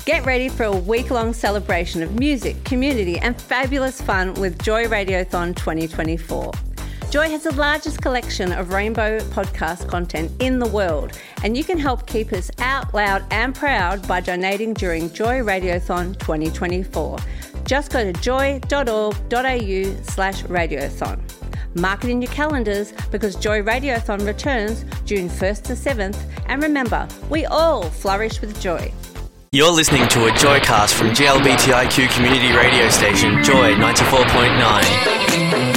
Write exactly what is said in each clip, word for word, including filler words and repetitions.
Get ready for a week-long celebration of music, community and fabulous fun with Joy Radiothon twenty twenty-four. Joy has the largest collection of rainbow podcast content in the world, and you can help keep us out loud and proud by donating during Joy Radiothon twenty twenty-four. Just go to joy.org.au slash radiothon. Mark it in your calendars because Joy Radiothon returns June first to seventh, and remember, we all flourish with joy. You're listening to a Joycast from G L B T I Q community radio station Joy ninety-four point nine.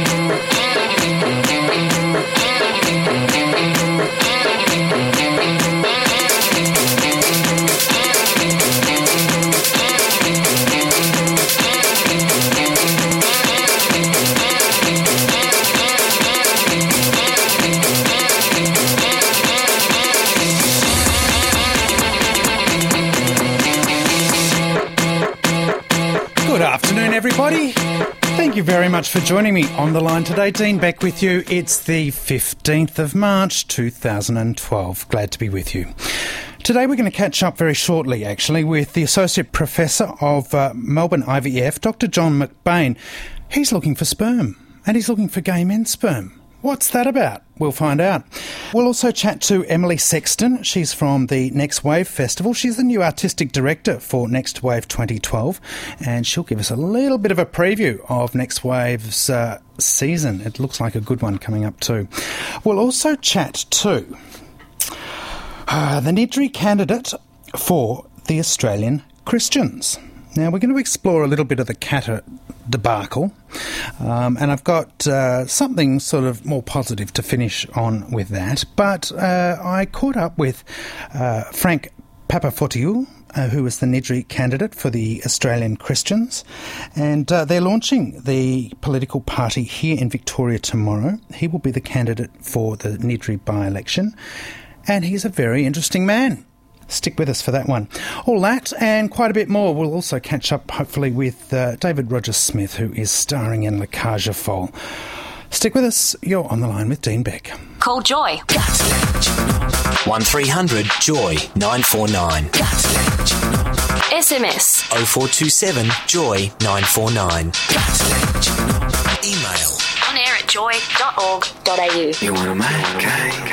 Good afternoon, everybody. Thank you very much for joining me on the line today. Dean Beck with you. It's the fifteenth of March two thousand twelve. Glad to be with you. Today we're going to catch up very shortly, actually, with the Associate Professor of uh, Melbourne I V F, Doctor John McBain. He's looking for sperm, and he's looking for gay men's sperm. What's that about? We'll find out. We'll also chat to Emily Sexton. She's from the Next Wave Festival. She's the new Artistic Director for Next Wave twenty twelve, and she'll give us a little bit of a preview of Next Wave's uh, season. It looks like a good one coming up too. We'll also chat to uh, the Niddrie candidate for the Australian Christians. Now, we're going to explore a little bit of the Katter debacle, um, and I've got uh, something sort of more positive to finish on with that. But uh, I caught up with uh, Frank Papafotiou, uh, who is the Niddrie candidate for the Australian Christians, and uh, they're launching the political party here in Victoria tomorrow. He will be the candidate for the Niddrie by-election, and he's a very interesting man. Stick with us for that one. All that and quite a bit more. We'll also catch up, hopefully, with uh, David Rogers-Smith, who is starring in La Cage aux Folles. Stick with us. You're on the line with Dean Beck. Call Joy. one three hundred joy nine four nine. S M S oh four two seven joy nine four nine. Email on air at joy dot org dot a u. You want to make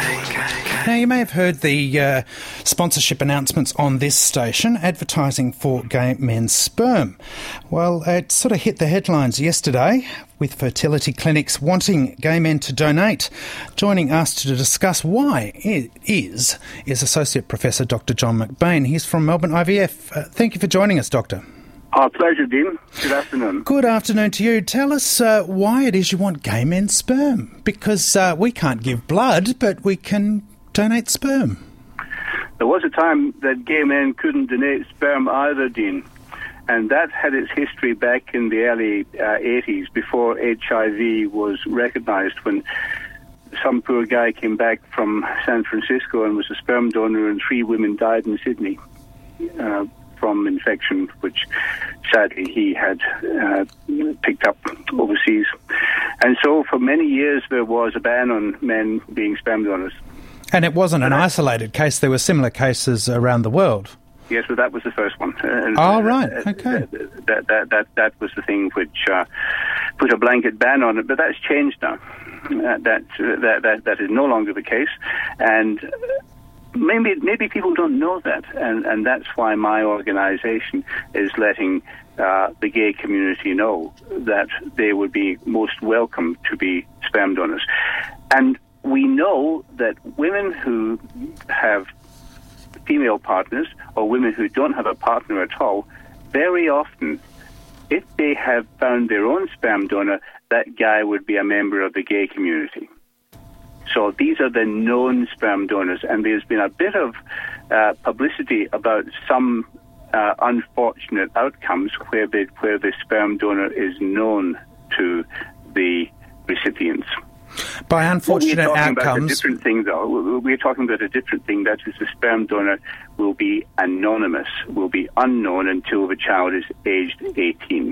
Now, you may have heard the uh, sponsorship announcements on this station advertising for gay men's sperm. Well, it sort of hit the headlines yesterday with fertility clinics wanting gay men to donate. Joining us to discuss why it is is Associate Professor Doctor John McBain. He's from Melbourne I V F. Uh, thank you for joining us, Doctor. Our pleasure, Dean. Good afternoon. Good afternoon to you. Tell us uh, why it is you want gay men's sperm, because uh, we can't give blood, but we can donate sperm. There was a time that gay men couldn't donate sperm either, Dean, and that had its history back in the early uh, eighties, before H I V was recognised, when some poor guy came back from San Francisco and was a sperm donor, and three women died in Sydney uh, from infection, which sadly he had uh, picked up overseas. And so for many years there was a ban on men being sperm donors. And it wasn't an isolated case. There were similar cases around the world. Yes, well, that was the first one. Uh, oh, right. Okay. That that that that was the thing which uh, put a blanket ban on it. But that's changed now. Uh, that, that that that is no longer the case, and maybe maybe people don't know that, and and that's why my organisation is letting uh, the gay community know that they would be most welcome to be sperm donors, and we know that women who have female partners or women who don't have a partner at all, very often, if they have found their own sperm donor, that guy would be a member of the gay community. So these are the known sperm donors, and there's been a bit of uh, publicity about some uh, unfortunate outcomes where the, where the sperm donor is known to the recipients. By unfortunate we're talking outcomes... About a different thing, though. We're talking about a different thing. That is, the sperm donor will be anonymous, will be unknown until the child is aged eighteen.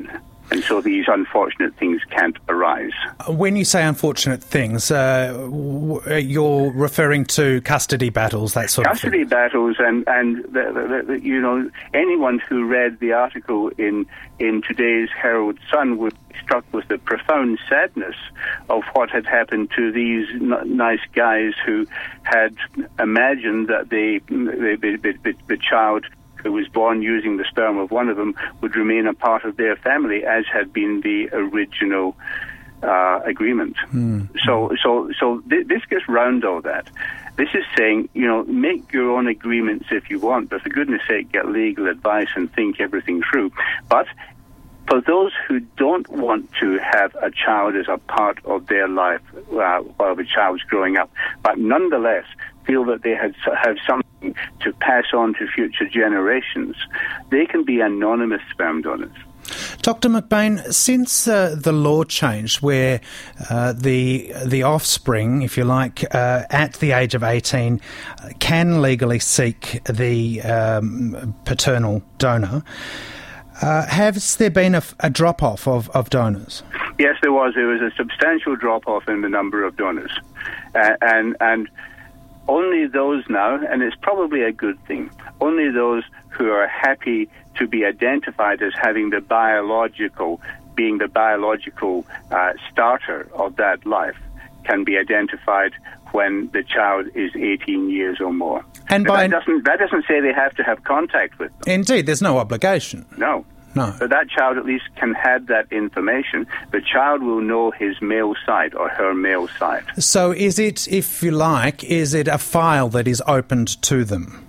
And so these unfortunate things can't arise. When you say unfortunate things, uh, w- you're referring to custody battles, that sort custody of thing? Custody battles, and, and the, the, the, you know, anyone who read the article in, in today's Herald Sun would be struck with the profound sadness of what had happened to these n- nice guys who had imagined that they, they, they, they, the child who was born using the sperm of one of them would remain a part of their family, as had been the original uh, agreement. Mm. So, so, so th- this gets round all that. This is saying, you know, make your own agreements if you want, but for goodness sake, get legal advice and think everything through. But for those who don't want to have a child as a part of their life uh, while the child's growing up, but nonetheless feel that they had, have something to pass on to future generations, they can be anonymous sperm donors. Doctor McBain, since uh, the law changed where uh, the the offspring, if you like, uh, at the age of eighteen can legally seek the um, paternal donor, uh, has there been a, a drop-off of, of donors? Yes, there was. There was a substantial drop-off in the number of donors. Uh, and and only those now, and it's probably a good thing, only those who are happy to be identified as having the biological, being the biological uh, starter of that life, can be identified when the child is eighteen years or more. And by that doesn't that doesn't say they have to have contact with them. Indeed, there's no obligation. No. No. But that child at least can have that information. The child will know his male side or her male side. So is it, if you like, is it a file that is opened to them?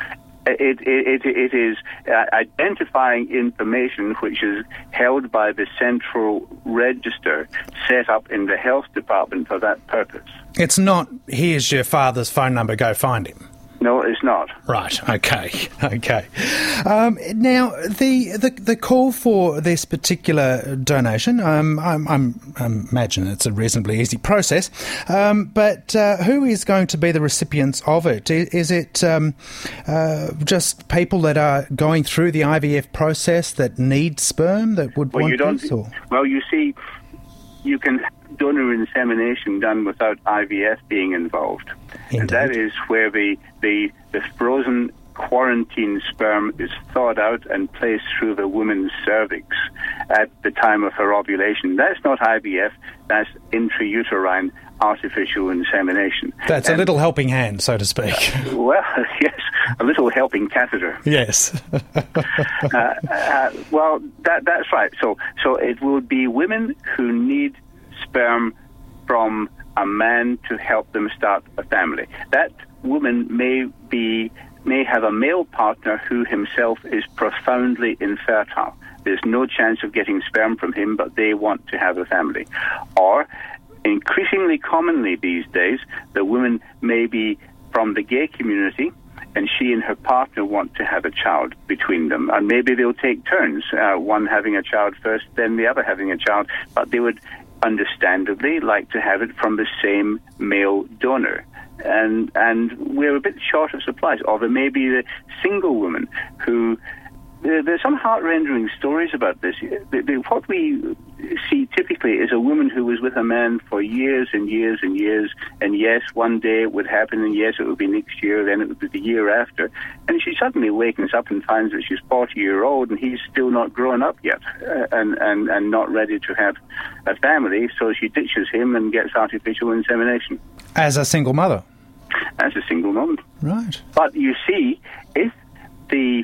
It, it, it is uh, identifying information which is held by the central register set up in the health department for that purpose. It's not, here's your father's phone number, go find him. No, it's not. Right. Okay. Okay. Um, now, the, the the call for this particular donation, um, I'm, I'm, I imagine it's a reasonably easy process. Um, but uh, who is going to be the recipients of it? Is, is it um, uh, just people that are going through the I V F process that need sperm that would well, want you don't, this? Or? Well, you see, you can have donor insemination done without I V F being involved. Indeed. And that is where the, the, the frozen quarantine sperm is thawed out and placed through the woman's cervix at the time of her ovulation. That's not I V F, that's intrauterine artificial insemination. That's and, a little helping hand, so to speak. Well, yes, a little helping catheter. Yes. uh, uh, well, that, that's right. So, so it will be women who need sperm from a man to help them start a family. That woman may be may have a male partner who himself is profoundly infertile. There's no chance of getting sperm from him, but they want to have a family. Or, increasingly commonly these days, the woman may be from the gay community, and she and her partner want to have a child between them. And maybe they'll take turns, uh, one having a child first, then the other having a child, but they would understandably like to have it from the same male donor. And and we're a bit short of supplies. Or there may be the single woman who... There, there's some heart-rending stories about this. The, the, what we see typically is a woman who was with a man for years and years and years, and yes, one day it would happen, and yes, it would be next year, then it would be the year after. And she suddenly wakens up and finds that she's forty years old, and he's still not grown up yet, uh, and, and, and not ready to have a family, so she ditches him and gets artificial insemination. As a single mother? As a single mother. Right. But you see, if the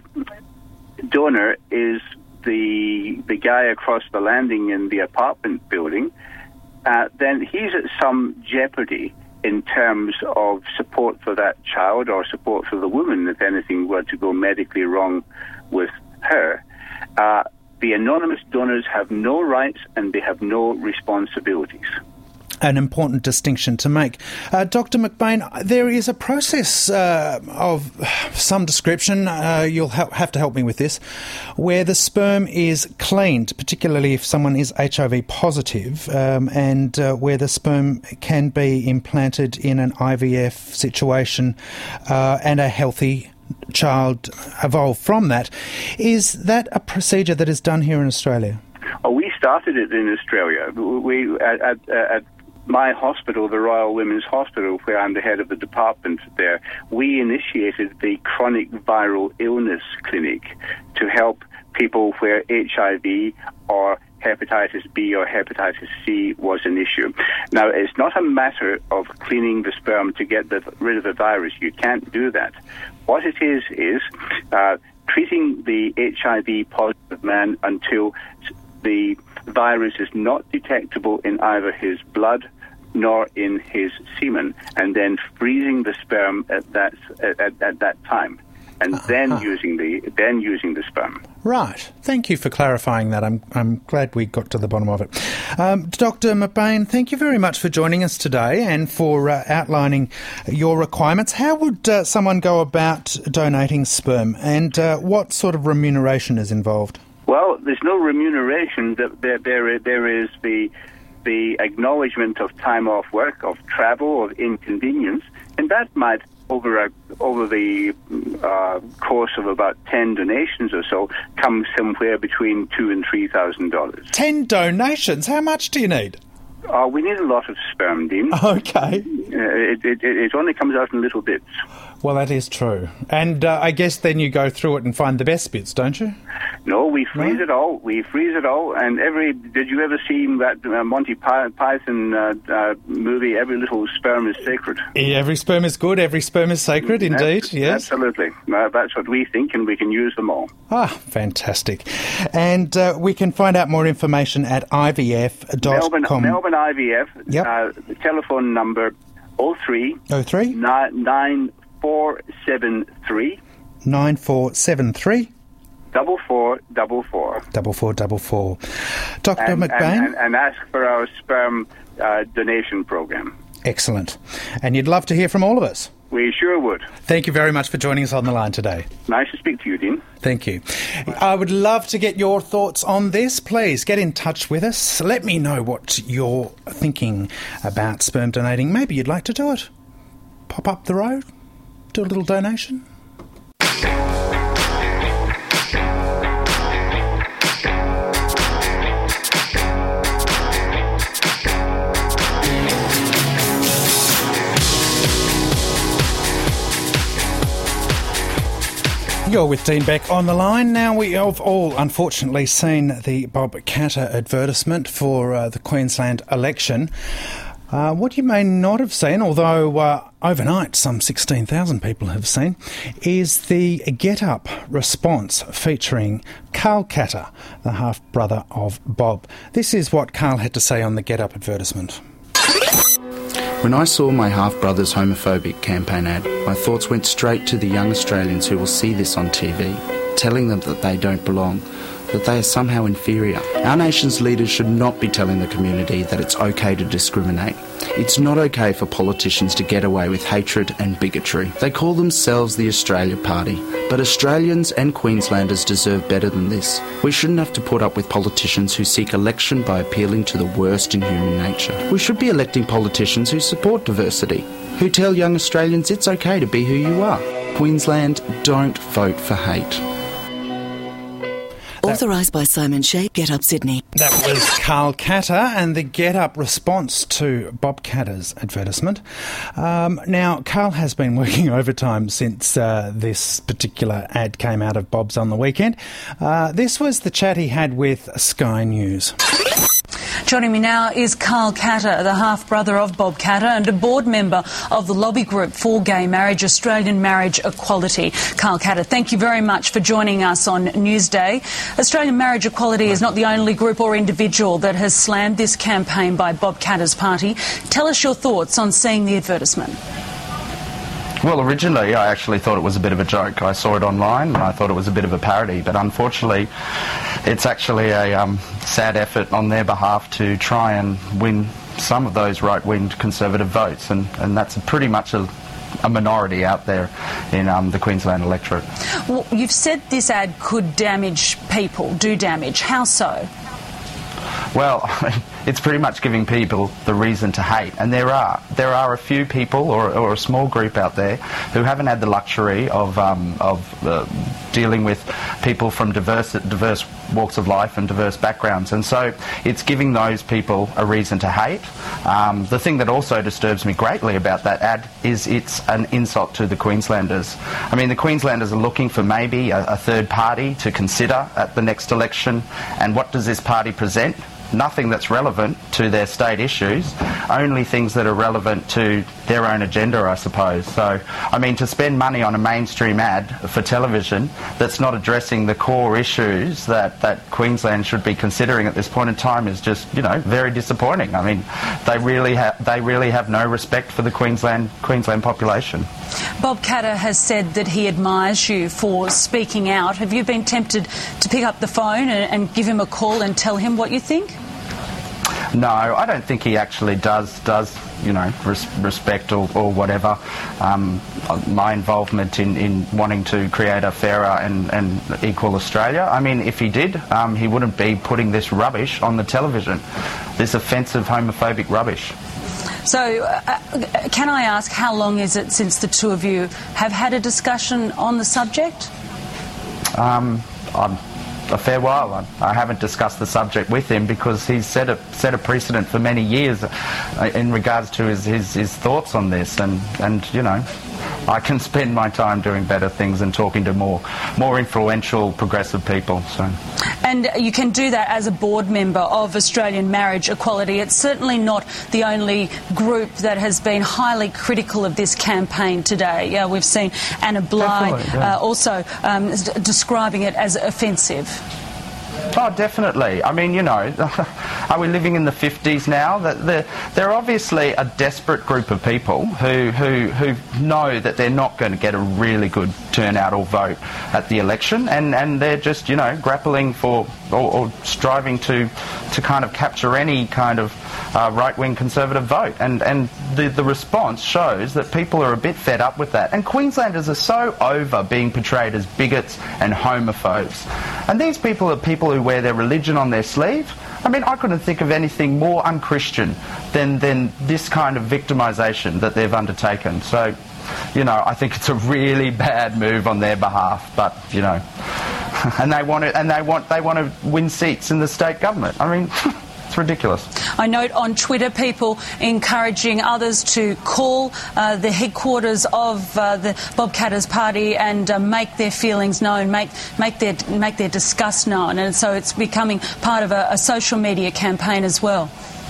donor is the the guy across the landing in the apartment building, uh, then he's at some jeopardy in terms of support for that child or support for the woman if anything were to go medically wrong with her. Uh, the anonymous donors have no rights and they have no responsibilities. An important distinction to make. Uh, Doctor McBain, there is a process uh, of some description, uh, you'll ha- have to help me with this, where the sperm is cleaned, particularly if someone is H I V positive, um, and uh, where the sperm can be implanted in an I V F situation uh, and a healthy child evolve from that. Is that a procedure that is done here in Australia? Oh, we started it in Australia. We at, at, at my hospital, the Royal Women's Hospital, where I'm the head of the department there, we initiated the Chronic Viral Illness Clinic to help people where H I V or hepatitis B or hepatitis C was an issue. Now, it's not a matter of cleaning the sperm to get the, rid of the virus. You can't do that. What it is is uh, treating the H I V positive man until the virus is not detectable in either his blood nor in his semen, and then freezing the sperm at that at, at that time, and uh-huh. then using the then using the sperm. Right. Thank you for clarifying that. I'm I'm glad we got to the bottom of it. Um, Doctor McBain, thank you very much for joining us today and for uh, outlining your requirements. How would uh, someone go about donating sperm, and uh, what sort of remuneration is involved? Well, there's no remuneration. There there there is the the acknowledgement of time off work, of travel, of inconvenience, and that might, over a, over the uh, course of about ten donations or so, come somewhere between two and three thousand dollars. Ten donations? How much do you need? Uh, we need a lot of sperm, Dean. Okay. Uh, it, it, it only comes out in little bits. Well, that is true. And uh, I guess then you go through it and find the best bits, don't you? No, we freeze no? it all. We freeze it all. And every... Did you ever see that uh, Monty Python uh, uh, movie, Every Little Sperm is Sacred? Yeah, every sperm is good, every sperm is sacred, indeed, That's, yes. Absolutely. Uh, that's what we think, and we can use them all. Ah, fantastic. And uh, we can find out more information at I V F dot com. Melbourne, Melbourne I V F, yep. uh, the telephone number oh three oh three nine four seven three nine four seven three double four double four double four double four. Doctor and, McBain, and, and, and ask for our sperm uh, donation program. Excellent. And you'd love to hear from all of us. We sure would. Thank you very much for joining us on the line today. Nice to speak to you, Dean. Thank you. I would love to get your thoughts on this. Please get in touch with us. Let me know what you're thinking about sperm donating. Maybe you'd like to do it. Pop up the road, do a little donation. You're with Dean Beck on the line. Now, we have all unfortunately seen the Bob Katter advertisement for uh, the Queensland election. Uh, what you may not have seen, although uh, overnight some sixteen thousand people have seen, is the Get Up response featuring Carl Katter, the half-brother of Bob. This is what Carl had to say on the Get Up advertisement. When I saw my half-brother's homophobic campaign ad, my thoughts went straight to the young Australians who will see this on T V, telling them that they don't belong, that they are somehow inferior. Our nation's leaders should not be telling the community that it's okay to discriminate. It's not okay for politicians to get away with hatred and bigotry. They call themselves the Australia Party, but Australians and Queenslanders deserve better than this. We shouldn't have to put up with politicians who seek election by appealing to the worst in human nature. We should be electing politicians who support diversity, who tell young Australians it's okay to be who you are. Queensland, don't vote for hate. Authorised by Simon Shea, Get Up Sydney. That was Carl Katter and the Get Up response to Bob Katter's advertisement. Um, now, Carl has been working overtime since uh, this particular ad came out of Bob's on the weekend. Uh, this was the chat he had with Sky News. Joining me now is Carl Katter, the half-brother of Bob Katter and a board member of the lobby group for gay marriage, Australian Marriage Equality. Carl Katter, thank you very much for joining us on Newsday. Australian Marriage Equality is not the only group or individual that has slammed this campaign by Bob Katter's party. Tell us your thoughts on seeing the advertisement. Well, originally I actually thought it was a bit of a joke. I saw it online and I thought it was a bit of a parody, but unfortunately it's actually a um, sad effort on their behalf to try and win some of those right-wing conservative votes, and, and that's pretty much a, a minority out there in um, the Queensland electorate. Well, you've said this ad could damage people, do damage. How so? Well, it's pretty much giving people the reason to hate. And there are there are a few people or, or a small group out there who haven't had the luxury of um, of uh, dealing with people from diverse diverse walks of life and diverse backgrounds, and so it's giving those people a reason to hate. Um, the thing that also disturbs me greatly about that ad is it's an insult to the Queenslanders. I mean, the Queenslanders are looking for maybe a, a third party to consider at the next election, and what does this party present? Nothing that's relevant to their state issues, only things that are relevant to their own agenda, I suppose. So, I mean, to spend money on a mainstream ad for television that's not addressing the core issues that, that Queensland should be considering at this point in time is just, you know, very disappointing. I mean, they really have they really have no respect for the Queensland Queensland population. Bob Katter has said that he admires you for speaking out. Have you been tempted to pick up the phone and, and give him a call and tell him what you think? No, I don't think he actually does, does you know, res- respect or, or whatever um, my involvement in, in wanting to create a fairer and, and equal Australia. I mean, if he did, um, he wouldn't be putting this rubbish on the television, this offensive homophobic rubbish. So, uh, can I ask, how long is it since the two of you have had a discussion on the subject? Um, I'm... a fair while. I, I haven't discussed the subject with him because he's set a set a precedent for many years uh, in regards to his, his, his thoughts on this, and, and you know, I can spend my time doing better things and talking to more more influential progressive people. So. And you can do that as a board member of Australian Marriage Equality. It's certainly not the only group that has been highly critical of this campaign today. Uh, we've seen Anna Bligh yeah. uh, also um, describing it as offensive. Oh, definitely. I mean, you know, are we living in the fifties now? They're, they're obviously a desperate group of people who, who, who know that they're not going to get a really good turnout or vote at the election, and, and they're just, you know, grappling for or, or striving to to kind of capture any kind of uh, right-wing conservative vote. And, and the, the response shows that people are a bit fed up with that. And Queenslanders are so over being portrayed as bigots and homophobes. And these people are people who wear their religion on their sleeve. I mean, I couldn't think of anything more un-Christian than, than this kind of victimisation that they've undertaken. So, you know, I think it's a really bad move on their behalf. But, you know, and they want to, and they want they want to win seats in the state government. I mean, it's ridiculous. I note on Twitter people encouraging others to call uh, the headquarters of uh, the Bob Katter's party and uh, make their feelings known, make make their make their disgust known, and so it's becoming part of a, a social media campaign as well.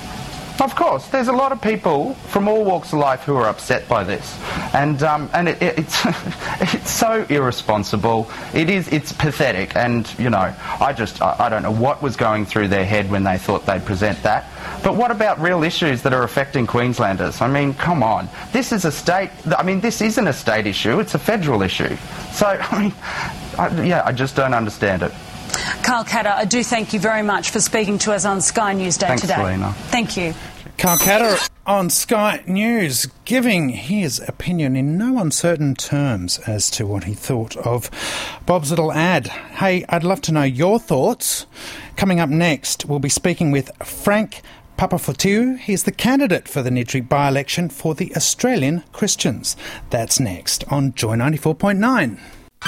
Of course, there's a lot of people from all walks of life who are upset by this, and um, and it, it, it's it's so irresponsible. It is it's pathetic, and you know, I just I, I don't know what was going through their head when they thought they'd present that. But what about real issues that are affecting Queenslanders? I mean, come on, this is a state. I mean, this isn't a state issue; it's a federal issue. So I mean, I, yeah, I just don't understand it. Carl Katter, I do thank you very much for speaking to us on Sky News Day Thanks, today. Selena. Thank you. Carl Katter on Sky News, giving his opinion in no uncertain terms as to what he thought of Bob's little ad. Hey, I'd love to know your thoughts. Coming up next, we'll be speaking with Frank Papafotiu. He's the candidate for the Niddrie by-election for the Australian Christians. That's next on Joy ninety-four point nine.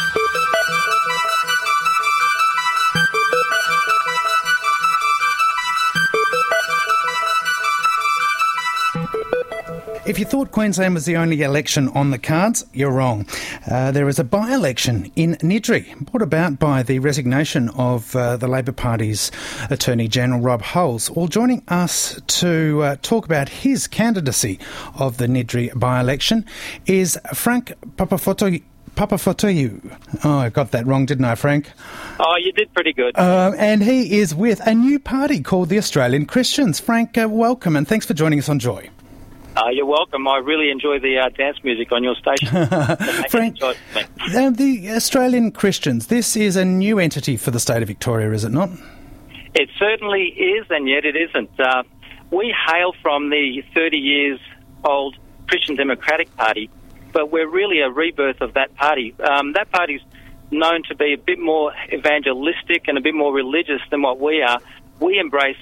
If you thought Queensland was the only election on the cards, you're wrong. Uh, there is a by-election in Niddrie, brought about by the resignation of uh, the Labor Party's Attorney General Rob Hulls. Well, joining us to uh, talk about his candidacy of the Niddrie by-election is Frank Papafotiu. Papafotiu. Oh, I got that wrong, didn't I, Frank? Oh, you did pretty good. Uh, and he is with a new party called the Australian Christians. Frank, uh, welcome, and thanks for joining us on Joy. Uh, you're welcome. I really enjoy the uh, dance music on your station. Frank, uh, the Australian Christians, this is a new entity for the state of Victoria, is it not? It certainly is, and yet it isn't. Uh, we hail from the thirty years old Christian Democratic Party, but we're really a rebirth of that party. Um, that party's known to be a bit more evangelistic and a bit more religious than what we are. We embrace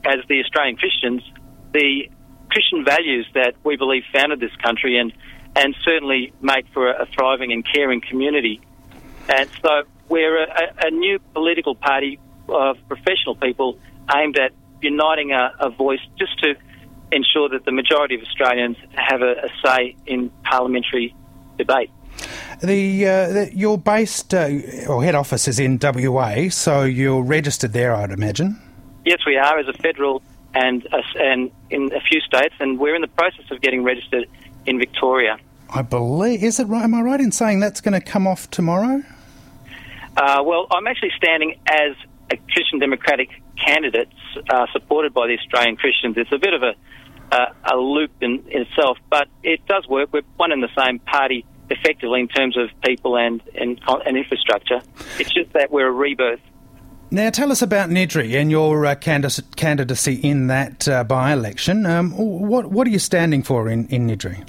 as the Australian Christians, the Christian values that we believe founded this country and, and certainly make for a, a thriving and caring community. And so we're a, a new political party of professional people aimed at uniting a, a voice just to ensure that the majority of Australians have a, a say in parliamentary debate. The, uh, the you're based, uh, or head office is in W A, so you're registered there, I'd imagine. Yes, we are as a federal and uh, and in a few states, and we're in the process of getting registered in Victoria. I believe, is it right? Am I right in saying that's going to come off tomorrow? Uh, well, I'm actually standing as a Christian Democratic candidate uh, supported by the Australian Christians. It's a bit of a uh, a loop in, in itself, but it does work. We're one and the same party effectively in terms of people and, and, and infrastructure. It's just that we're a rebirth. Now, tell us about Niddrie and your uh, candid- candidacy in that uh, by-election. Um, what what are you standing for in, in Niddrie?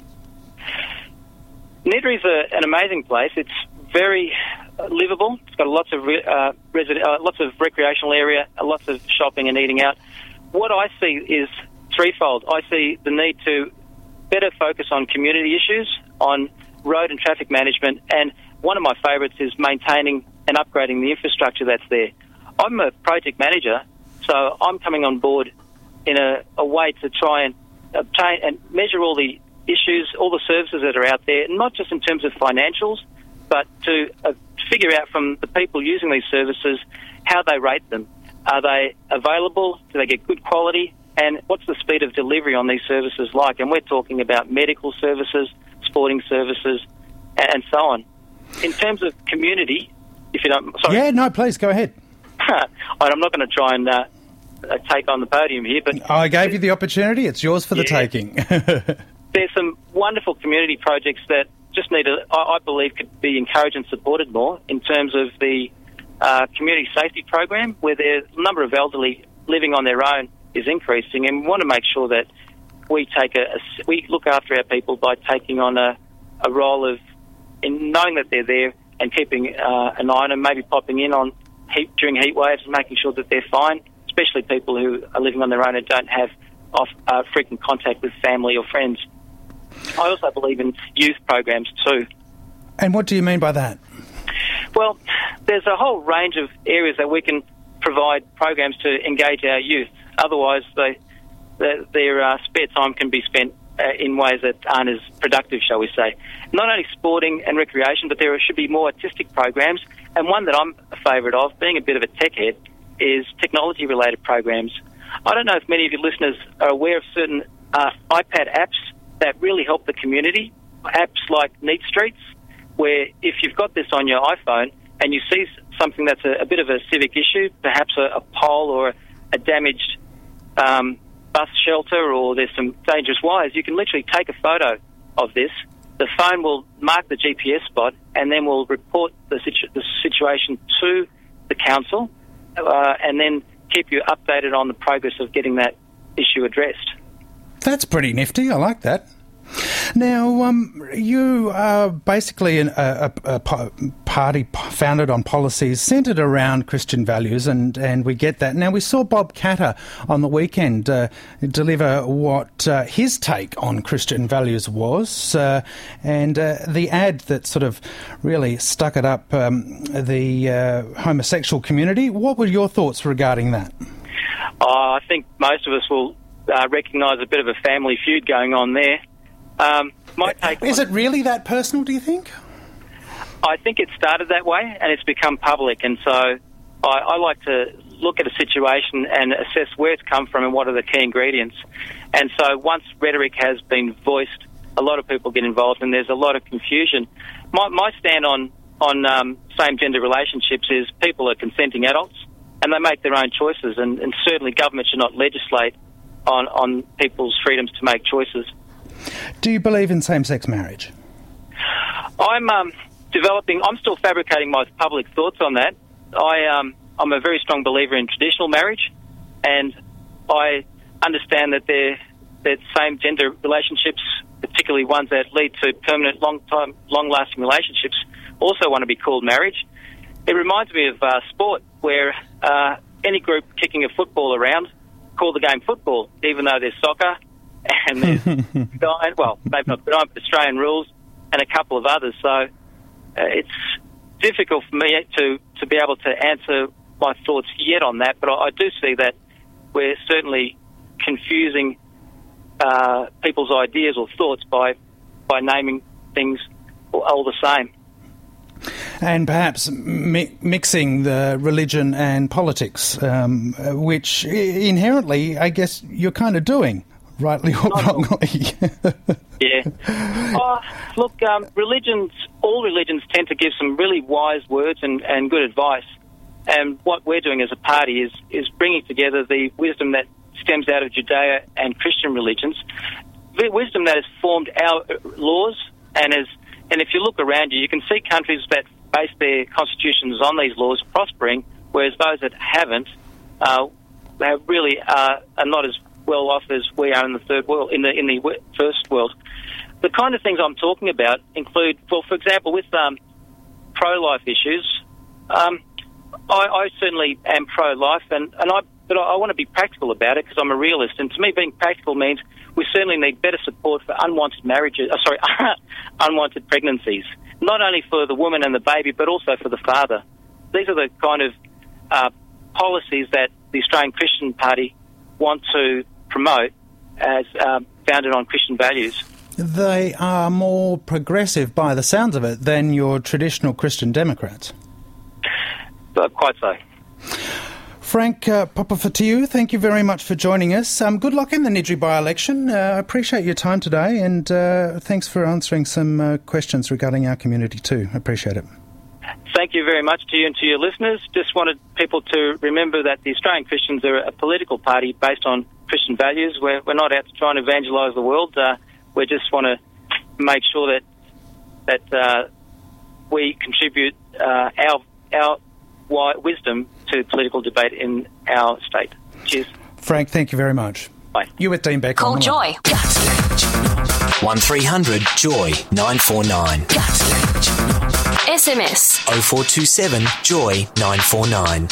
Niddrie's a, an amazing place. It's very livable. It's got lots of re- uh, resi- uh, lots of recreational area, uh, lots of shopping and eating out. What I see is threefold. I see the need to better focus on community issues, on road and traffic management, and one of my favourites is maintaining and upgrading the infrastructure that's there. I'm a project manager, so I'm coming on board in a, a way to try and obtain and measure all the issues, all the services that are out there, not just in terms of financials, but to uh, figure out from the people using these services how they rate them. Are they available? Do they get good quality? And what's the speed of delivery on these services like? And we're talking about medical services, sporting services, and so on. In terms of community, if you don't... Sorry. Yeah, no, please, go ahead. I'm not going to try and uh, take on the podium here, but... I gave you the opportunity. It's yours for the yeah, taking. There's some wonderful community projects that just need to, I, I believe, could be encouraged and supported more in terms of the uh, community safety program, where the number of elderly living on their own is increasing, and we want to make sure that we take a, a we look after our people by taking on a, a role of in knowing that they're there and keeping uh, an eye on them, maybe popping in on heat during heat waves and making sure that they're fine, especially people who are living on their own and don't have off, uh, frequent contact with family or friends. I also believe in youth programs too. And what do you mean by that? Well, there's a whole range of areas that we can provide programs to engage our youth. Otherwise, they, they, their uh, spare time can be spent uh, in ways that aren't as productive, shall we say. Not only sporting and recreation, but there should be more artistic programs. And one that I'm a favourite of, being a bit of a tech head, is technology-related programs. I don't know if many of your listeners are aware of certain uh, iPad apps that really help the community. Apps like Neat Streets, where if you've got this on your iPhone and you see something that's a, a bit of a civic issue, perhaps a, a pole or a, a damaged um, bus shelter, or there's some dangerous wires, you can literally take a photo of this. The phone will mark the G P S spot and then will report the, situ- the situation to the council uh, and then keep you updated on the progress of getting that issue addressed. That's pretty nifty. I like that. Now, um, you are basically an, a, a, a party founded on policies centred around Christian values, and, and we get that. Now, we saw Bob Katter on the weekend uh, deliver what uh, his take on Christian values was, uh, and uh, the ad that sort of really stuck it up um, the uh, homosexual community. What were your thoughts regarding that? Oh, I think most of us will uh, recognise a bit of a family feud going on there. Um, my take Is it really that personal, do you think? I think it started that way and it's become public, and so I, I like to look at a situation and assess where it's come from and what are the key ingredients. And so once rhetoric has been voiced, a lot of people get involved and there's a lot of confusion. My, my stand on, on um, same-gender relationships is people are consenting adults and they make their own choices, and, and certainly government should not legislate on, on people's freedoms to make choices. Do you believe in same-sex marriage? I'm um, developing, I'm still fabricating my public thoughts on that. I, um, I'm a very strong believer in traditional marriage, and I understand that there, that same-gender relationships, particularly ones that lead to permanent, long-time, long-lasting relationships, also want to be called marriage. It reminds me of uh, sport, where uh, any group kicking a football around call the game football, even though there's soccer and there's Australian, well, maybe not but Australian rules and a couple of others. So uh, it's difficult for me to, to be able to answer my thoughts yet on that, but I, I do see that we're certainly confusing uh, people's ideas or thoughts by by naming things all, all the same. And perhaps mi- mixing the religion and politics, um, which inherently, I guess, you're kind of doing, rightly or wrongly. Yeah. Oh, look, um, religions, all religions tend to give some really wise words and, and good advice. And what we're doing as a party is, is bringing together the wisdom that stems out of Judea and Christian religions, the wisdom that has formed our laws, and as and if you look around you, you can see countries that base their constitutions on these laws prospering, whereas those that haven't uh, have really uh, are not as well off as we are in the third world, in the in the first world. The kind of things I'm talking about include, for for example, with um, pro-life issues. Um, I, I certainly am pro-life, and, and I but I, I want to be practical about it because I'm a realist. And to me, being practical means we certainly need better support for unwanted marriages. Uh, sorry, unwanted pregnancies. Not only for the woman and the baby, but also for the father. These are the kind of uh, policies that the Australian Christian Party want to promote as uh, founded on Christian values. They are more progressive, by the sounds of it, than your traditional Christian Democrats. Uh, quite so. Frank uh, Popofetiu, thank you very much for joining us. Um, good luck in the Niddrie by-election. I uh, appreciate your time today, and uh, thanks for answering some uh, questions regarding our community too. I appreciate it. Thank you very much to you and to your listeners. Just wanted people to remember that the Australian Christians are a political party based on Christian values. We're, we're not out to try and evangelise the world. Uh, we just want to make sure that that uh, we contribute uh, our our wisdom to political debate in our state. Cheers. Frank, thank you very much. Bye. You with Dean Beck. Call Joy. one three hundred joy nine four nine. S M S oh four two seven joy nine four nine.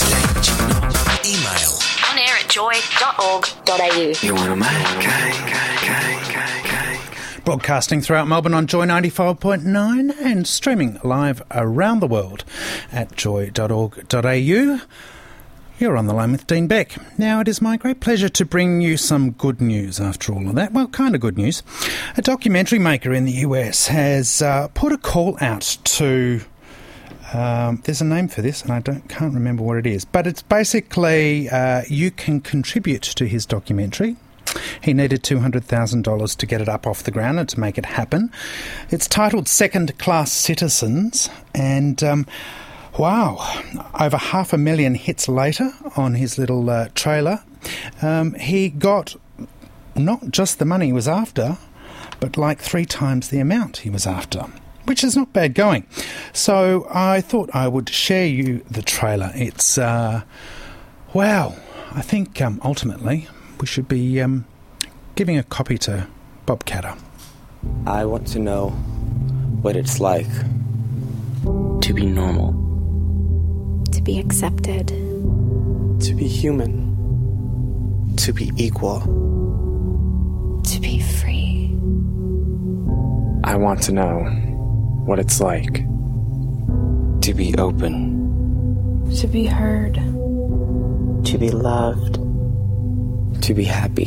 Email on air at joy dot org dot a u. You want to make Broadcasting throughout Melbourne on Joy ninety-five point nine and streaming live around the world at joy dot org dot a u. You're on the line with Dean Beck. Now, it is my great pleasure to bring you some good news after all of that. Well, kind of good news. A documentary maker in the U S has uh, put a call out to... Um, there's a name for this, and I don't can't remember what it is. But it's basically uh, you can contribute to his documentary. He needed two hundred thousand dollars to get it up off the ground and to make it happen. It's titled Second Class Citizens, and um, wow, over half a million hits later on his little uh, trailer. Um, he got not just the money he was after, but like three times the amount he was after, which is not bad going. So I thought I would share you the trailer. It's, uh, wow, I think um, ultimately... we should be um, giving a copy to Bob Katter. I want to know what it's like to be normal, to be accepted, to be human, to be equal, to be free. I want to know what it's like to be open, to be heard, to be loved, to be happy,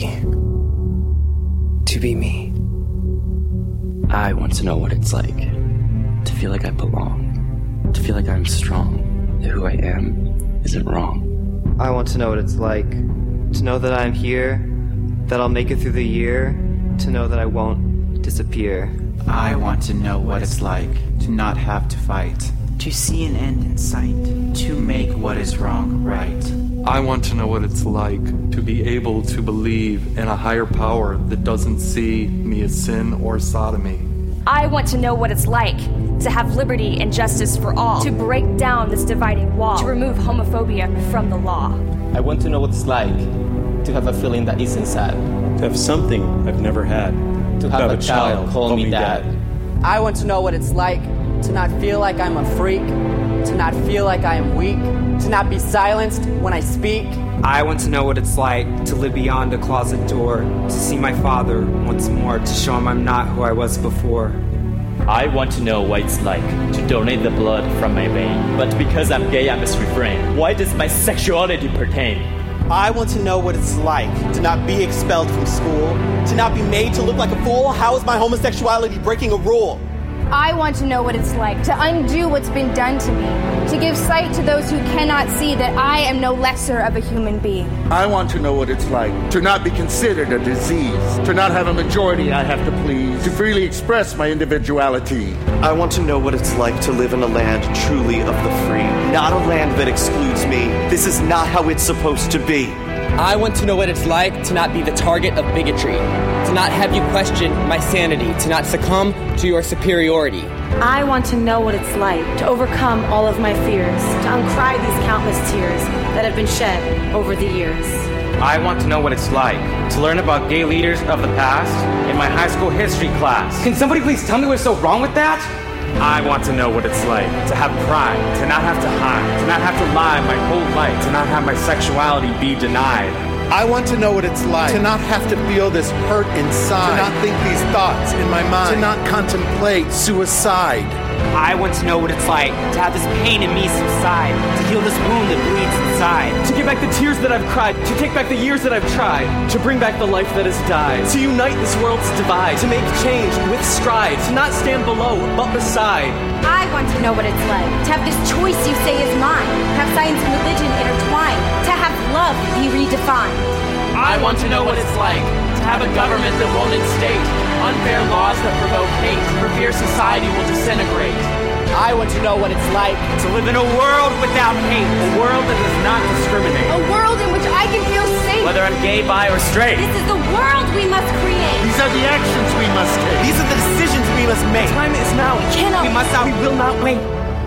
to be me. I want to know what it's like to feel like I belong, to feel like I'm strong, that who I am isn't wrong. I want to know what it's like to know that I'm here, that I'll make it through the year, to know that I won't disappear. I want to know what it's like to not have to fight, to see an end in sight, to make what is wrong right. I want to know what it's like to be able to believe in a higher power that doesn't see me as sin or sodomy. I want to know what it's like to have liberty and justice for all, to break down this dividing wall, to remove homophobia from the law. I want to know what it's like to have a feeling that isn't sad, to have something I've never had, to have, have a, a child, child call, call me dad. dad. I want to know what it's like to not feel like I'm a freak, to not feel like I am weak, to not be silenced when I speak. I want to know what it's like to live beyond a closet door, to see my father once more, to show him I'm not who I was before. I want to know what it's like to donate the blood from my vein, but because I'm gay I must refrain. Why does my sexuality pertain? I want to know what it's like to not be expelled from school, to not be made to look like a fool. How is my homosexuality breaking a rule? I want to know what it's like to undo what's been done to me, to give sight to those who cannot see that I am no lesser of a human being. I want to know what it's like to not be considered a disease, to not have a majority I have to please, to freely express my individuality. I want to know what it's like to live in a land truly of the free, not a land that excludes me. This is not how it's supposed to be. I want to know what it's like to not be the target of bigotry, to not have you question my sanity, to not succumb to your superiority. I want to know what it's like to overcome all of my fears, to uncry these countless tears that have been shed over the years. I want to know what it's like to learn about gay leaders of the past in my high school history class. Can somebody please tell me what's so wrong with that? I want to know what it's like to have pride, to not have to hide, to not have to lie my whole life, to not have my sexuality be denied. I want to know what it's like to not have to feel this hurt inside, to not think these thoughts in my mind, to not contemplate suicide. I want to know what it's like to have this pain in me subside, to heal this wound that bleeds inside, to get back the tears that I've cried, to take back the years that I've tried, to bring back the life that has died, to unite this world's divide, to make change with stride, to not stand below but beside. I want to know what it's like to have this choice you say is mine, to have science and religion intertwined, to have love be redefined. I want to know what it's like to have a government that won't instate unfair laws that provoke hate, for fear society will disintegrate. I want to know what it's like to live in a world without hate, a world that does not discriminate, a world in which I can feel safe, whether I'm gay, bi, or straight. This is the world we must create. These are the actions we must take. These are the decisions we must make. The time is now. We cannot. We must not. We will not wait.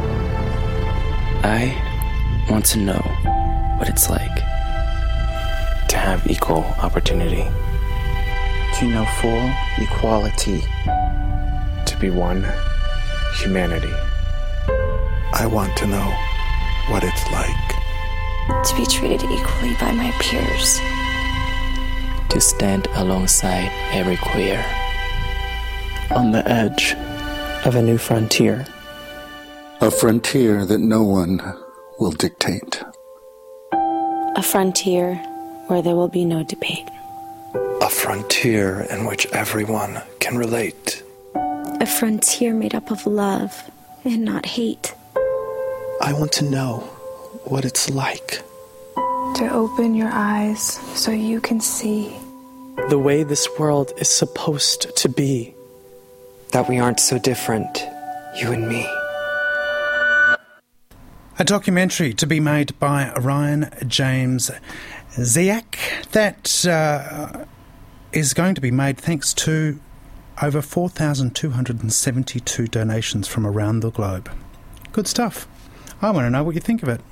I want to know what it's like to have equal opportunity, to know full equality, to be one humanity. I want to know what it's like to be treated equally by my peers, to stand alongside every queer on the edge of a new frontier, a frontier that no one will dictate, a frontier where there will be no debate, a frontier in which everyone can relate, a frontier made up of love and not hate. I want to know what it's like to open your eyes so you can see the way this world is supposed to be, that we aren't so different, you and me. A documentary to be made by Ryan James Ziak that uh, is going to be made thanks to over four thousand two hundred seventy-two donations from around the globe. Good stuff. I want to know what you think of it.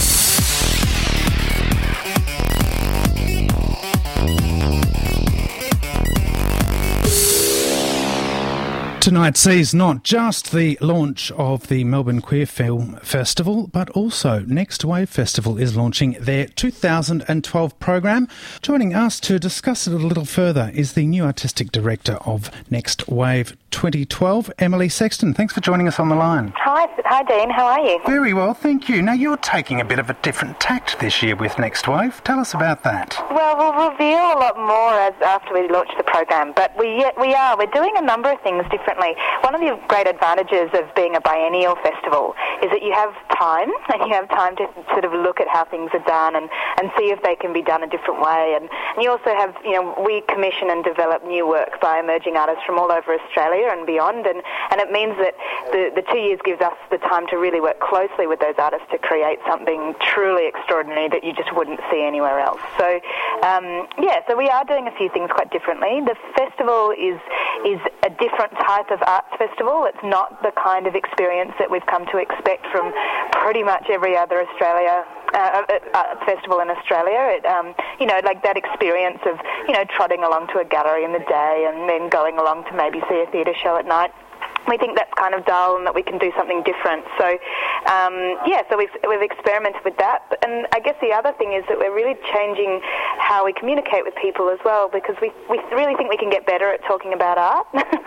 Tonight sees not just the launch of the Melbourne Queer Film Festival, but also Next Wave Festival is launching their two thousand twelve program. Joining us to discuss it a little further is the new artistic director of Next Wave twenty twelve, Emily Sexton. Thanks for joining us on the line. Hi, hi Dean, how are you? Very well, thank you. Now, you're taking a bit of a different tact this year with Next Wave. Tell us about that. Well, we'll reveal a lot more as after we launch the program, but we we are. We're doing a number of things differently. One of the great advantages of being a biennial festival is that you have time, and you have time to sort of look at how things are done and, and see if they can be done a different way. And, and you also have, you know, we commission and develop new work by emerging artists from all over Australia and beyond, and, and it means that the, the two years gives us the time to really work closely with those artists to create something truly extraordinary that you just wouldn't see anywhere else. So, um, yeah, so we are doing a few things quite differently. The festival is is a different type of arts festival. It's not the kind of experience that we've come to expect from pretty much every other Australia uh, uh, festival in Australia. It, um, you know, like that experience of, you know, trotting along to a gallery in the day and then going along to maybe see a theatre show at night. we think that's kind of dull and that we can do something different. So, um, yeah, so we've, we've experimented with that. And I guess the other thing is that we're really changing how we communicate with people as well, because we, we really think we can get better at talking about art.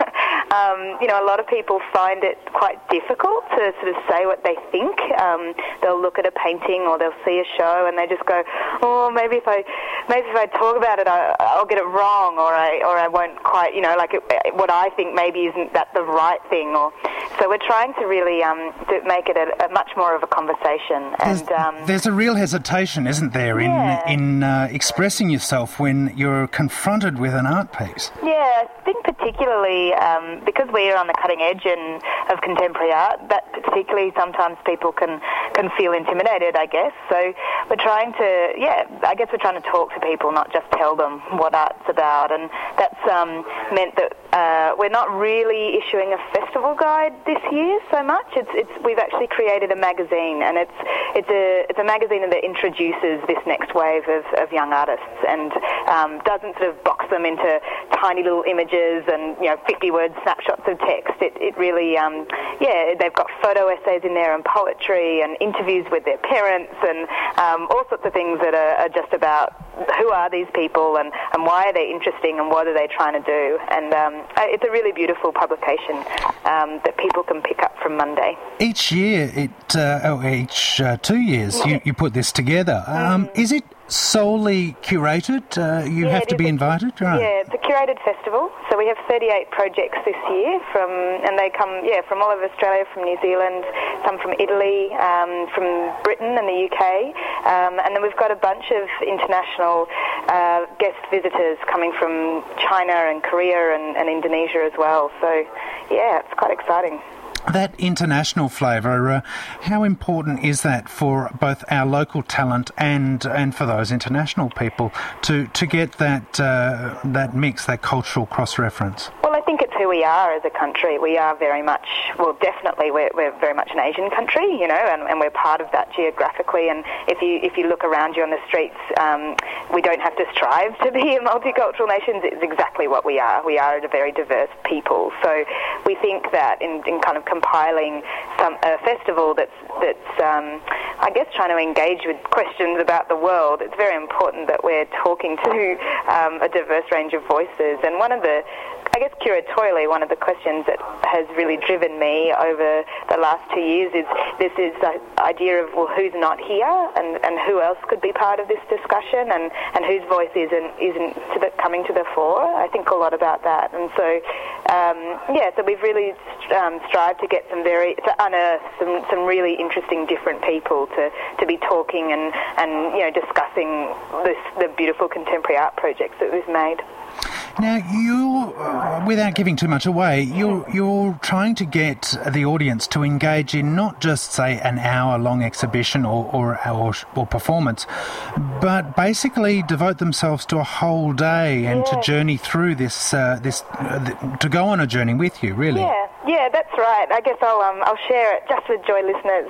um, you know, a lot of people find it quite difficult to sort of say what they think. Um, they'll look at a painting or they'll see a show and they just go, oh, maybe if I maybe if I talk about it, I, I'll get it wrong, or I or I won't quite, you know, like it, what I think maybe isn't that the right thing. Or so we're trying to really um, to make it a, a much more of a conversation. There's, and um, there's a real hesitation, isn't there, in yeah. in uh, expressing yourself when you're confronted with an art piece? Yeah, I think particularly um, because we are on the cutting edge in, of contemporary art, that particularly sometimes people can, can feel intimidated, I guess. So we're trying to, yeah, I guess we're trying to talk to people, not just tell them what art's about. And that's um, meant that uh, we're not really issuing a festival guide this year so much. It's, it's we've actually created a magazine, and it's it's a it's a magazine that introduces this next wave of, of young artists and um, doesn't sort of box them into tiny little images and, you know, fifty word snapshots of text. It it really um, yeah, they've got photo essays in there and poetry and interviews with their parents and um, all sorts of things that are, are just about who are these people and, and why are they interesting and what are they trying to do. And um, it's a really beautiful publication um, that people can pick up from Monday. Each year, it uh, oh, each uh, two years, you, you put this together. Um, is it solely curated? Uh, you yeah, have to be a, invited, right? Yeah, it's a curated festival. So we have thirty-eight projects this year from, and they come, yeah, from all over Australia, from New Zealand, some from Italy, um, from Britain and the U K, um, and then we've got a bunch of international uh, guest visitors coming from China and Korea and, and Indonesia as well. So, yeah, it's quite exciting. That international flavour, uh, how important is that for both our local talent and and for those international people to, to get that uh, that mix, that cultural cross-reference? Well, I think it's who we are as a country. We are very much, well, definitely we're, we're very much an Asian country, you know, and, and we're part of that geographically. And if you if you look around you on the streets, um, we don't have to strive to be a multicultural nation. It's exactly what we are. We are a very diverse people. So we think that in, in kind of compiling some a festival that's that's um, I guess trying to engage with questions about the world, it's very important that we're talking to um, a diverse range of voices. And one of the, I guess curatorially, one of the questions that has really driven me over the last two years is this is the idea of, well, who's not here and, and who else could be part of this discussion and, and whose voice isn't isn't to the, coming to the fore. I think a lot about that. And so, um, yeah, so we've really um, strived to get some very, to unearth some, some really interesting different people to, to be talking and, and, you know, discussing this, the beautiful contemporary art projects that we've made. Now, you, uh, without giving too much away, you're you're trying to get the audience to engage in not just, say, an hour-long exhibition or or, or or performance, but basically devote themselves to a whole day and yeah. to journey through this uh, this uh, th- to go on a journey with you, really. Yeah, yeah, that's right. I guess I'll um, I'll share it just with Joy listeners.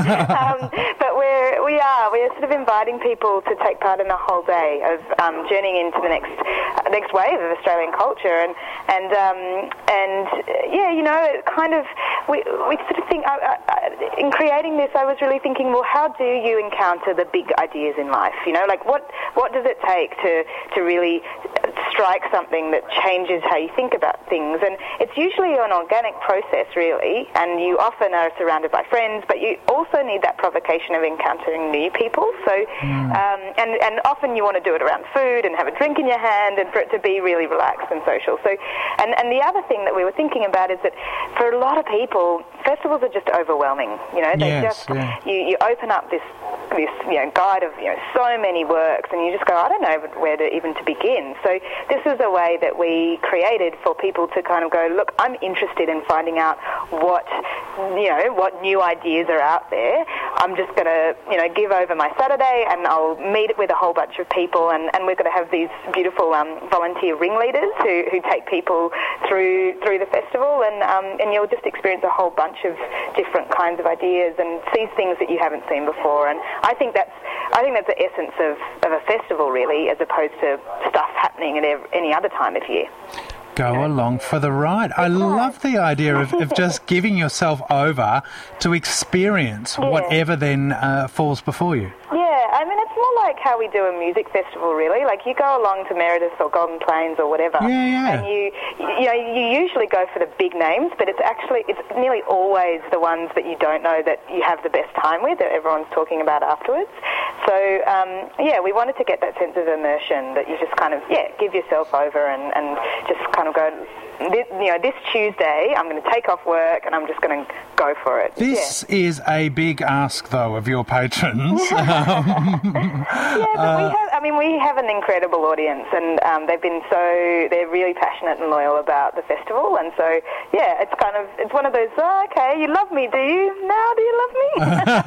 um, but we're we are we're sort of inviting people to take part in a whole day of um, journeying into the next uh, next wave of Australian culture, and and um, and uh, yeah, you know, it kind of we we sort of think uh, uh, in creating this, I was really thinking, well, how do you encounter the big ideas in life? You know, like what what does it take to to really strike something that changes how you think about things? And it's usually an organic process, really, and you often are surrounded by friends, but you also need that provocation of encountering new people. So, mm. um, and and often you want to do it around food and have a drink in your hand, and for it to be really relaxed and social. So, and, and the other thing that we were thinking about is that for a lot of people, festivals are just overwhelming. You know, they yes, just yeah. you, you open up this this you know guide of you know so many works, and you just go, I don't know where to even to begin. So this is a way that we created for people to kind of go, look, I'm interested in finding out what you know what new ideas are out there. I'm just going to you know give over my Saturday, and I'll meet with a whole bunch of people, and, and we're going to have these beautiful um, volunteer ringleaders who, who take people through through the festival, and um, and you'll just experience a whole bunch of different kinds of ideas and see things that you haven't seen before. And I think that's I think that's the essence of, of a festival, really, as opposed to stuff happening at any other time of year. go along for the ride. I love the idea of, of just giving yourself over to experience Yeah. whatever then uh, falls before you. Yeah, I mean, it's more like how we do a music festival, really. Like, you go along to Meredith or Golden Plains or whatever, Yeah, yeah. and you, you know, you usually go for the big names, but it's actually, it's nearly always the ones that you don't know that you have the best time with, that everyone's talking about afterwards. So, um, yeah, we wanted to get that sense of immersion that you just kind of, yeah, give yourself over and, and just kind of go, this, you know, this Tuesday I'm going to take off work and I'm just going to go for it. This is a big ask, though, of your patrons. Yeah, but we have, I mean, we have an incredible audience, and um, they've been so, they're really passionate and loyal about the festival, and so, yeah, it's kind of, it's one of those, oh, okay, you love me, do you? Now do you love me?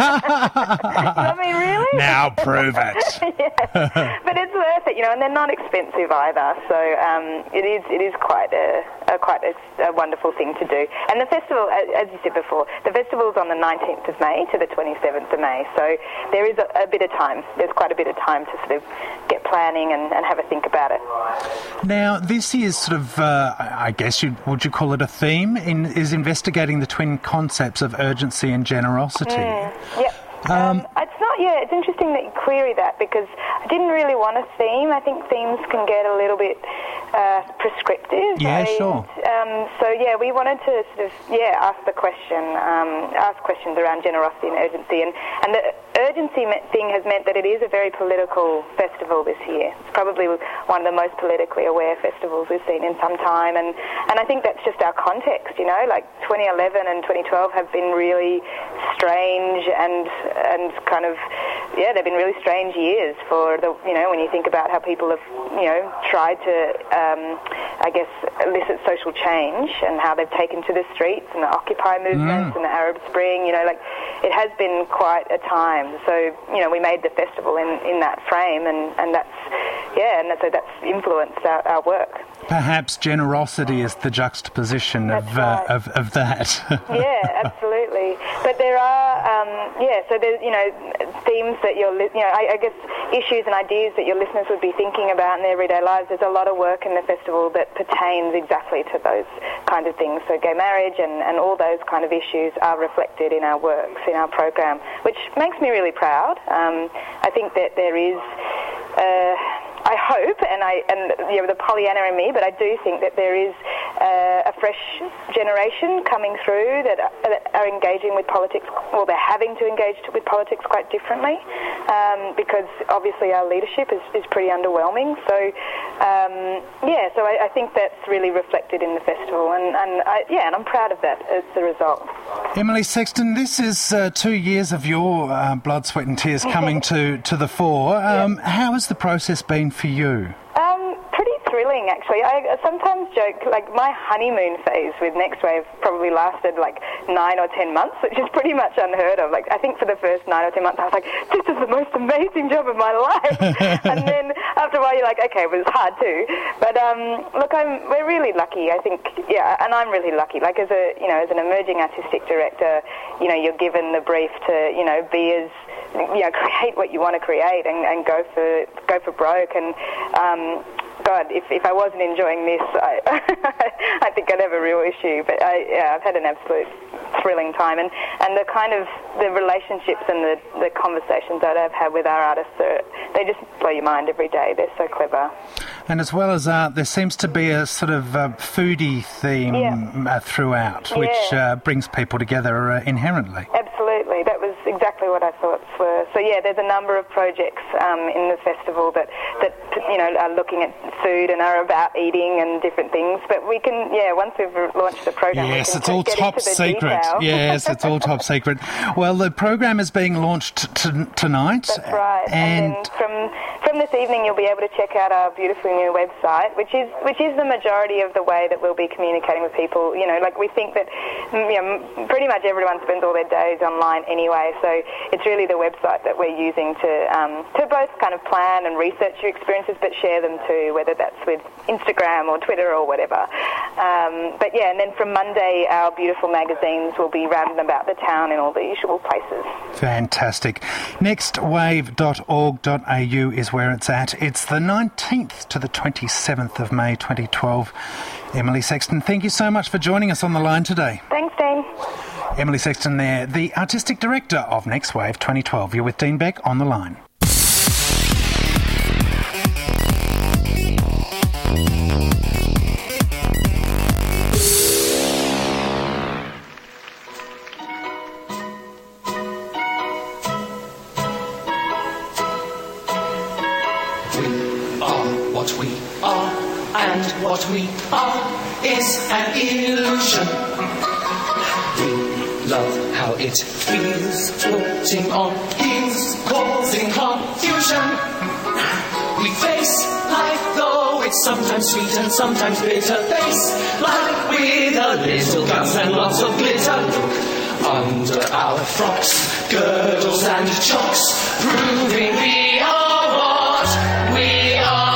You love me, really? Now prove it. Yeah. But it's worth it, you know, and they're not expensive either, so um, it is it is quite a, a quite a, a wonderful thing to do. And the festival, as you said before, the festival's on the nineteenth of May to the twenty-seventh of May, so there is a, a bit of time. There's quite a bit of time to sort of get planning and, and have a think about it. Now, this is sort of, uh, I guess, you, would you call it a theme, in, is investigating the twin concepts of urgency and generosity. Mm, yep. Um, it's not, yeah, it's interesting that you query that, because I didn't really want a theme. I think themes can get a little bit uh, prescriptive. Yeah, and, sure. Um, so, yeah, we wanted to sort of, yeah, ask the question, um, ask questions around generosity and urgency. And, and the urgency thing has meant that it is a very political festival this year. It's probably one of the most politically aware festivals we've seen in some time. And, and I think that's just our context, you know, like twenty eleven and twenty twelve have been really strange and and kind of, yeah, they've been really strange years for the, you know, when you think about how people have, you know, tried to, um, I guess, elicit social change and how they've taken to the streets and the Occupy movements Mm. and the Arab Spring, you know, like, it has been quite a time. So, you know, we made the festival in, in that frame, and, and that's, yeah, and so that's influenced our, our work. Perhaps generosity is the juxtaposition of, right. uh, of of that. Yeah, absolutely. But there are, um, yeah, so there's, you know, themes that you're, li- you know, I, I guess issues and ideas that your listeners would be thinking about in their everyday lives. There's a lot of work in the festival that pertains exactly to those kind of things. So gay marriage and, and all those kind of issues are reflected in our works, in our program, which makes me really proud. Um, I think that there is... Uh, I hope, and I and you know, the Pollyanna in me, but I do think that there is uh, a fresh generation coming through that are, that are engaging with politics, or they're having to engage with politics quite differently, um, because obviously our leadership is, is pretty underwhelming. So, um, yeah, so I, I think that's really reflected in the festival, and, and I, yeah, and I'm proud of that as the result. Emily Sexton, this is uh, two years of your uh, blood, sweat and tears coming to, to the fore. Um, yeah. How has the process been for you? Um, pretty thrilling, actually. I sometimes joke, like, my honeymoon phase with Next Wave probably lasted like nine or ten months, which is pretty much unheard of. Like, I think for the first nine or ten months, I was like, this is the most amazing job of my life. And then after a while, you're like, okay, but it's hard too. But um, look, I'm we're really lucky. I think, yeah, and I'm really lucky. Like, as a you know, as an emerging artistic director, you know, you're given the brief to, you know, be as, you know, create what you want to create and, and go for go for broke. And um, God, if, if I wasn't enjoying this, I, I think I'd have a real issue. But I, yeah, I've had an absolute thrilling time, and, and the kind of the relationships and the, the conversations that I've had with our artists, are, they just blow your mind every day. They're so clever. And as well as art, there seems to be a sort of uh, foodie theme yeah. uh, throughout, which yeah. uh, brings people together uh, inherently. Absolutely, that was exactly what I thought were. So yeah, there's a number of projects um, in the festival that, that you know are looking at food and are about eating and different things. But we can, yeah, once we've launched the program, yes, we can it's all get top into the secret. detail. Yes, it's all top secret. Well, the program is being launched t- tonight. That's right. And, and then from from this evening, you'll be able to check out our beautifully new website, which is which is the majority of the way that we'll be communicating with people. You know, like, we think that, you know, pretty much everyone spends all their days online anyway, so it's really the website that we're using to um, to both kind of plan and research your experiences, but share them too, whether that's with Instagram or Twitter or whatever. Um, but yeah, and then from Monday, our beautiful magazines will be round about the town in all the usual places. Fantastic. next wave dot org dot a u is where it's at. It's the nineteenth to the twenty-seventh of May twenty twelve. Emily Sexton, thank you so much for joining us on the line today. Thanks, Dean. Emily Sexton there, the Artistic Director of Next Wave twenty twelve. You're with Dean Beck on the line. What we are, and what we are is an illusion. We love how it feels, floating on heels, causing confusion. We face life though it's sometimes sweet and sometimes bitter. Face life with a little guns and lots of glitter. Under our frocks, girdles and chocks, proving we are what we are.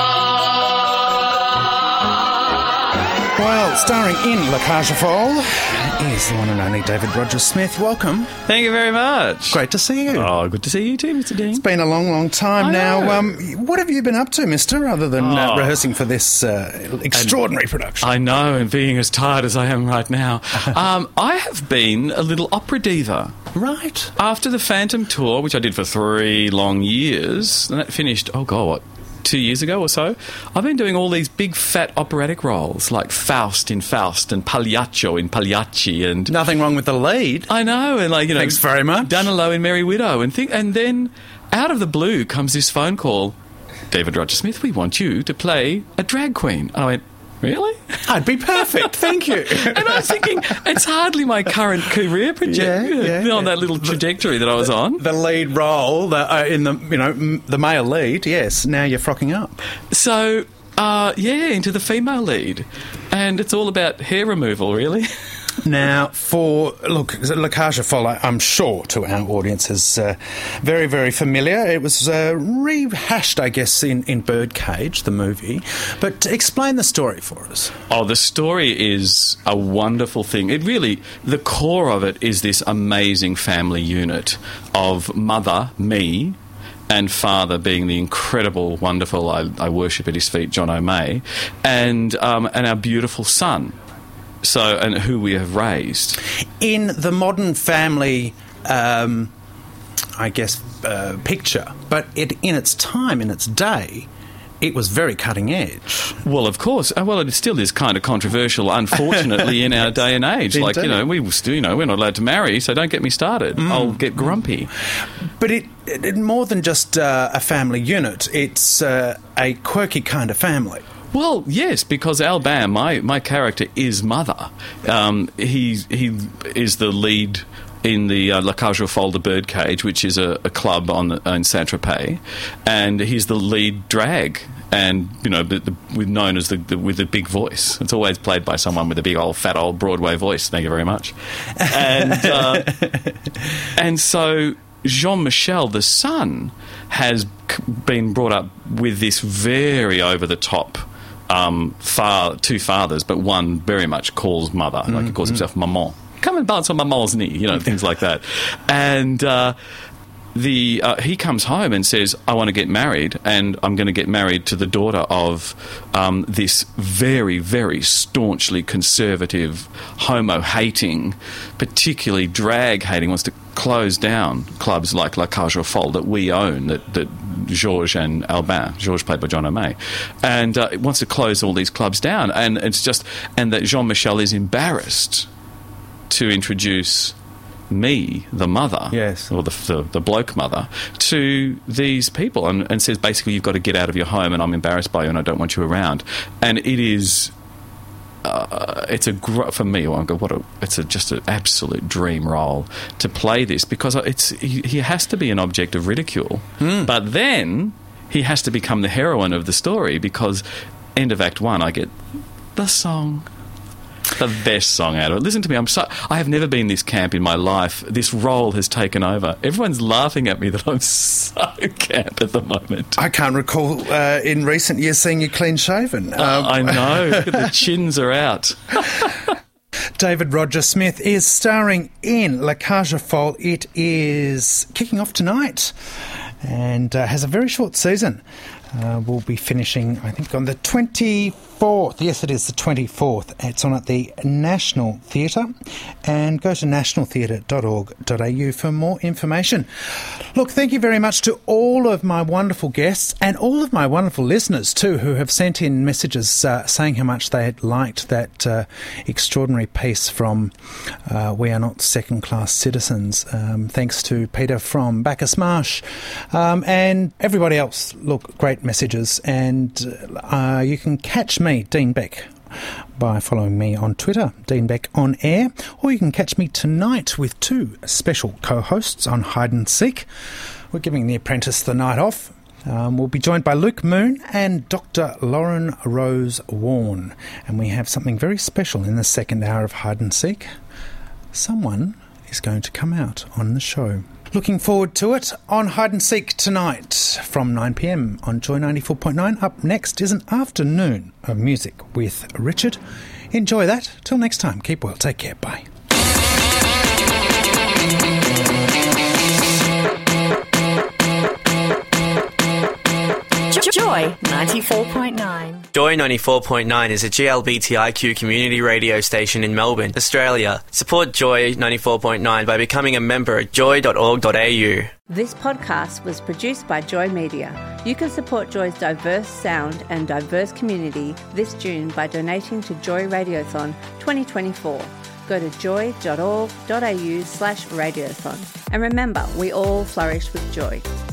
Well, starring in La Cage aux Folles is the one and only David Rogers-Smith. Welcome. Thank you very much. Great to see you. Oh, good to see you too, Mister Dean. It's been a long, long time I now. know. Um, what have you been up to, mister, other than uh, Oh. rehearsing for this uh, extraordinary And production? I know, and being as tired as I am right now. um, I have been a little opera diva. Right. After the Phantom Tour, which I did for three long years, and that finished, oh God, what, two years ago or so, I've been doing all these big fat operatic roles, like Faust in Faust and Pagliaccio in Pagliacci, and nothing wrong with the lead. I know, and like you know, Thanks very much. Danilo in Merry Widow, and think, and then out of the blue comes this phone call, David Rogers-Smith, we want you to play a drag queen. And I went, really? I'd be perfect, thank you. And I was thinking, it's hardly my current career project Yeah, yeah, on yeah. that little trajectory that I was on. The lead role, the, uh, in the you know m- the male lead, yes. Now you're frocking up. So, uh, yeah, into the female lead. And it's all about hair removal, really. Now, for, look, La Cage aux Folles, I'm sure, to our audience, is uh, very, very familiar. It was uh, rehashed, I guess, in, in Birdcage, the movie. But explain the story for us. Oh, the story is a wonderful thing. It really, the core of it is this amazing family unit of mother, me, and father being the incredible, wonderful, I, I worship at his feet, John O'May, and um, and our beautiful son. So, and who we have raised. In the modern family, um, I guess, uh, picture, but it, in its time, in its day, it was very cutting edge. Well, of course. Uh, Well, it still is kind of controversial, unfortunately, in our day and age. Indeed. Like, you know, we still, you know, we're not allowed to marry, so don't get me started. Mm. I'll get grumpy. But it, it more than just uh, a family unit. It's uh, a quirky kind of family. Well, yes, because Albam, my, my character, is mother. Um, he he is the lead in the uh, La Cage aux Folles, the Birdcage, which is a, a club on the, in Saint-Tropez, and he's the lead drag. And you know, the, the, we're known as the, the with the big voice. It's always played by someone with a big old fat old Broadway voice. Thank you very much. And uh, and so Jean-Michel, the son, has c- been brought up with this very over the top. Um, far, two fathers, but one very much calls mother, like he calls himself maman. Come and bounce on maman's knee, you know, things like that. And uh, the uh, he comes home and says, I want to get married, and I'm going to get married to the daughter of um, this very, very staunchly conservative, homo-hating, particularly drag-hating, wants to close down clubs like La Cage aux Folles that we own, that, that Georges and Albin, Georges played by John O'May, and uh, it wants to close all these clubs down, and it's just, and that Jean-Michel is embarrassed to introduce me, the mother, yes, or the, the the bloke mother, to these people, and, and says basically you've got to get out of your home, and I'm embarrassed by you, and I don't want you around, and it is. Uh, it's a gr- for me. What a, it's a, just an absolute dream role to play this, because it's he, he has to be an object of ridicule, mm. but then he has to become the heroine of the story, because end of Act One, I get the song. The best song out of it. Listen to me, I'm so I have never been this camp in my life. This role has taken over. Everyone's laughing at me that I'm so camp at the moment. I can't recall uh, in recent years seeing you clean shaven. Um, Uh, I know. Look at the chins are out. David Rogers-Smith is starring in La Cage aux Folles. It is kicking off tonight and uh, has a very short season. Uh, we'll be finishing, I think, on the twenty-fourth. Yes, it is the twenty-fourth. It's on at the National Theatre. And go to national theatre dot org dot a u for more information. Look, thank you very much to all of my wonderful guests and all of my wonderful listeners too, who have sent in messages uh, saying how much they had liked that uh, extraordinary piece from uh, We Are Not Second-Class Citizens. Um, thanks to Peter from Bacchus Marsh um, and everybody else. Look, great messages, and uh, you can catch me, Dean Beck, by following me on Twitter, Dean Beck On Air, or you can catch me tonight with two special co-hosts on Hide and Seek. We're giving The Apprentice the night off. Um, we'll be joined by Luke Moon and Doctor Lauren Rose Warne, and we have something very special in the second hour of Hide and Seek. Someone is going to come out on the show. Looking forward to it on Hide and Seek tonight from nine p m on Joy ninety-four point nine. Up next is an afternoon of music with Richard. Enjoy that. Till next time, keep well. Take care. Bye. Joy ninety-four point nine. Joy ninety-four point nine is a G L B T I Q community radio station in Melbourne, Australia. Support Joy ninety-four point nine by becoming a member at joy dot org dot a u. This podcast was produced by Joy Media. You can support Joy's diverse sound and diverse community this June by donating to Joy Radiothon twenty twenty-four. Go to joy dot org dot a u slash radiothon. And remember, we all flourish with joy.